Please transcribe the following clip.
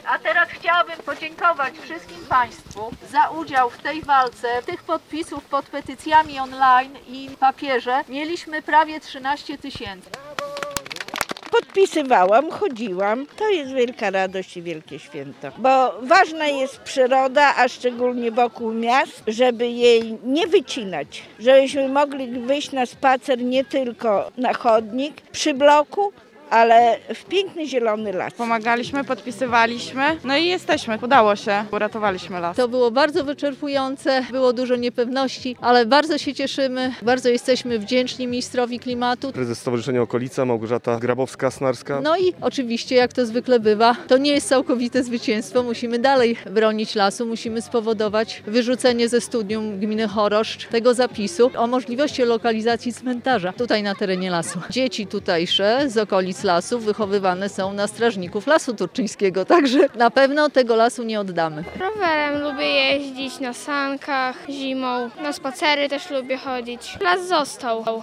A teraz chciałabym podziękować wszystkim Państwu za udział w tej walce. Tych podpisów pod petycjami online i papierze mieliśmy prawie 13 000. Podpisywałam, chodziłam. To jest wielka radość i wielkie święto. Bo ważna jest przyroda, a szczególnie wokół miast, żeby jej nie wycinać. Żebyśmy mogli wyjść na spacer nie tylko na chodnik, przy bloku, ale w piękny zielony las. Pomagaliśmy, podpisywaliśmy, no i jesteśmy. Udało się, uratowaliśmy las. To było bardzo wyczerpujące, było dużo niepewności, ale bardzo się cieszymy, bardzo jesteśmy wdzięczni ministrowi klimatu. Prezes Stowarzyszenia Okolica Małgorzata Grabowska-Snarska. No i oczywiście, jak to zwykle bywa, to nie jest całkowite zwycięstwo. Musimy dalej bronić lasu, musimy spowodować wyrzucenie ze studnium gminy Choroszcz tego zapisu o możliwości lokalizacji cmentarza tutaj na terenie lasu. Dzieci tutejsze z okolic lasu wychowywane są na strażników Lasu Turczyńskiego, także na pewno tego lasu nie oddamy. Rowerem lubię jeździć, na sankach, zimą, na spacery też lubię chodzić. Las został.